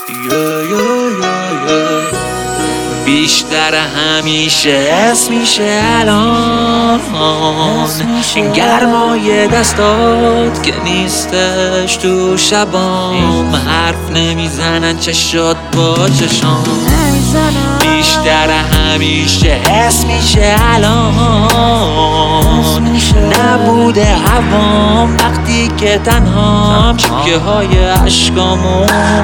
بیشتر همیشه حس میشه الان گرمای دستات که نیستش تو شبام، حرف نمیزنن چشات با چشام. بیشتر همیشه حس میشه الان نبوده هوام وقتی که تنهام، چکه های عشقامون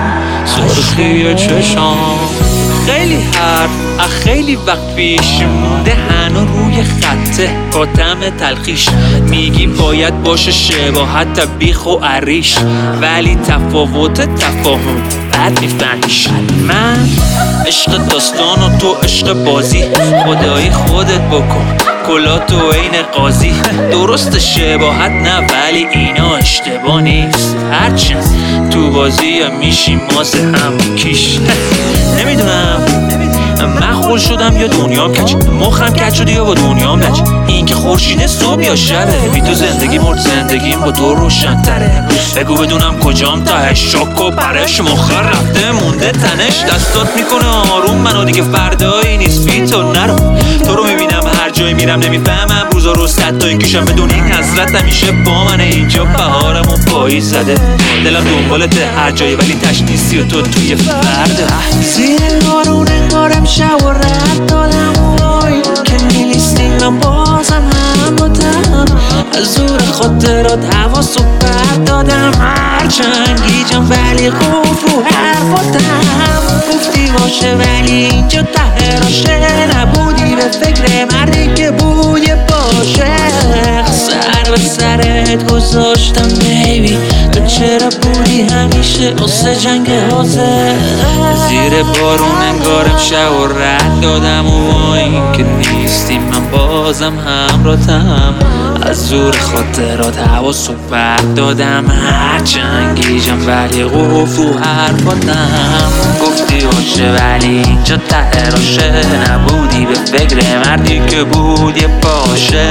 سرخی چشام. خیلی حرف خیلی وقت پیش مونده هنو روی خطه با طعم تلخیش، میگی باید باشه شباهت بیخ و عریش، ولی تفاوت تفاهم بد میفهمیش. من عشق داستان و تو عشق بازی، خدایی خودت بکن کلا تو عین قاضی. درست شباهت نه ولی اینا اشتباه نیست، هرچند تو بازی هم میشیم ماز هم کیش. نمیدونم من خول شدم یا دنیام کج، مخم کج شده یا با دنیام لج. این که خورشید صبح یا شبه، بی تو زندگی مرد زندگیم با تو روشن تره. بگو بدونم کجام تهش، شاک و پرش مخر رفته مونده تنش. دستات میکنه آروم منو دیگه فردایی نیست بی تو نرو. تو رو میبینم هر جایی میرم نمیفهمم روزا رو صد تا این کشم بدون این حسرت همیشه با منه. اینجا بهارم و پاییز زده دلم دنبالته هر جایی ولی تش نیستی و تو توی فرده. زیر بارون انگارم شب و رد دادم وای که نیستیم من بازم هم بودم. از زور خاطرات حواس و بد دادم، هرچند گیجم ولی خوف رو حرفاتم. گفتی باشه ولی اینجا ته راشه، نبودی به فکر مردی که بود یه باشه. سر به سرت گذاشتم بیبی، تو چرا بودی همیشه واسه جنگ حاضر. زیر بارون انگارم شب و رد دادم و وای که نیستی من بازم همراهتم. از زور خاطرات حواس و بد دادم، هرچند گیجم ولی قفل رو حرفاتم. گفتی باشه ولی اینجا ته راشه، نبودی به فکر مردی که بود یه باشه.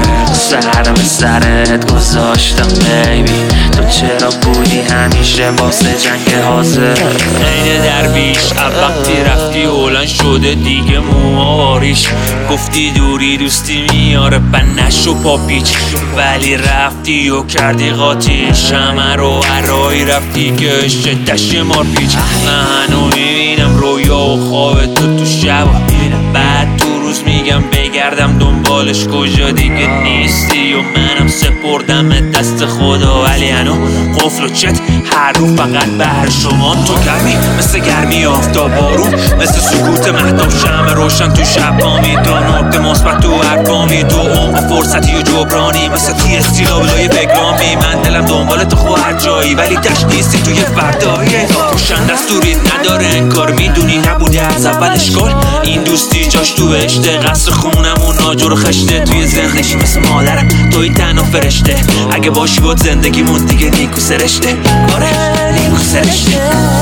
سر به سرت گذاشتم بیبی، تو چرا بودی همیشه واسه جنگ حاضر. عین درویش وقتی رفتی هلند شده دیگه موهاریش. گفتی دوری دوستی میاره بنش و پاپیچ، ولی رفتی و کردی قاطیش. همه رو هرایی رفتی که شدش مار پیچ. من هنو میبینم رویا و خواب تو شب، بعد تو روز میگم بگردم دنبالش کجا دیگه نیستی. و منم سپردم دست خدا ولی هنو قفل و چت هر رو فقط بهر شما. تو گرمی مثل گرمی آفتاب بارون، مثل سکوت مهتاب شمع روشن تو شب بامی. دو نقطه مثبت تو ارقامی، تو عمق فرصتی و جبرانی، مثل تی استیلا بلای بگرامی. من دلم دنبال تو خو هر جایی ولی دشت نیستی توی فردایی. روشن دستوریت نداره انکار، میدونی نبوده از اول اشکال. این دوستی جاش تو بهشته، قصر خونمون آجر و خشته. توی زندگی مثل مادرم توی تنها فرشته، اگه باشی بود زندگیمون دیگه نیکو سرشته. آره نیکو سرشته.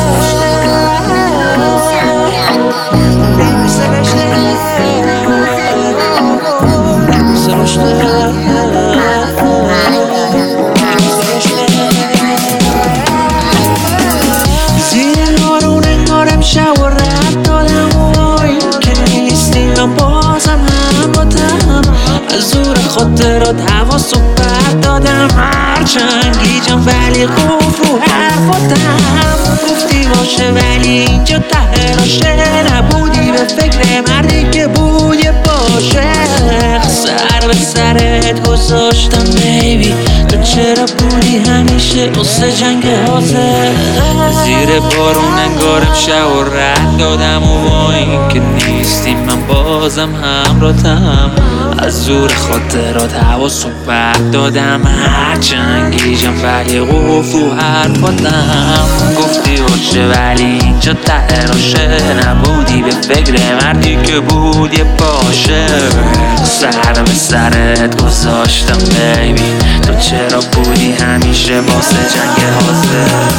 زیر بارون انگارم شب و رد دادم وای که نیستی من بازم هم بودم. از زور خاطرات حواس و بد دادم، هرچند گیجم ولی قفل رو حرفاتم. گفتی باشه ولی اینجا ته راشه، نبودی به فکر مردی که بود یه باشه. سر به سرت گذاشتم بیبی، تو چرا بودی همیشه واسه جنگ حاضر. زیر بارون انگارم شب و رد دادم و وای که نیستی من بازم همراهتم. از زور خاطرات حواس و بد دادم، هرچند گیجم ولی قفل رو حرفاتم. گفتی باشه ولی اینجا ته راشه، نبودی به فکر مردی که بود یه باشه. سر به سرت گذاشتم بیبی، تو چرا بودی همیشه واسه جنگ حاضر.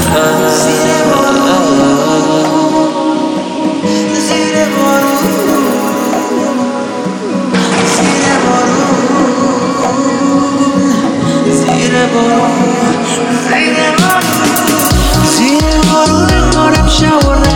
زیر بارون انگارم شب و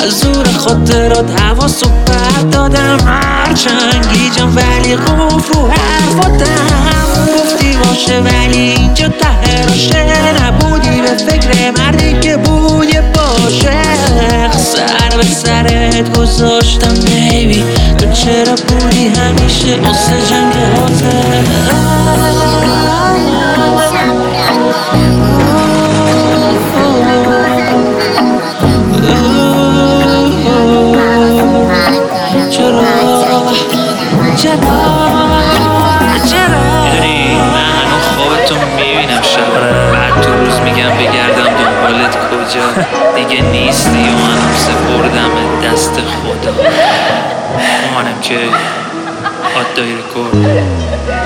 از زور خاطرات حواسو پرت دادم. هرچند گیجم ولی قفل رو حرفاتم. گفتی باشه ولی اینجا ته راشه، نبودی به فکر مردی که بود یه باشه. سر به سرت گذاشتم بیبی، تو چرا بودی همیشه واسه جنگ میدونی من هنو خوابتو میبینم شب، بعد تو روز میگم بگردم دنبالت کجا. دیگه نیستی و منم سپردم دست خدا. مانم که آد دایر کرد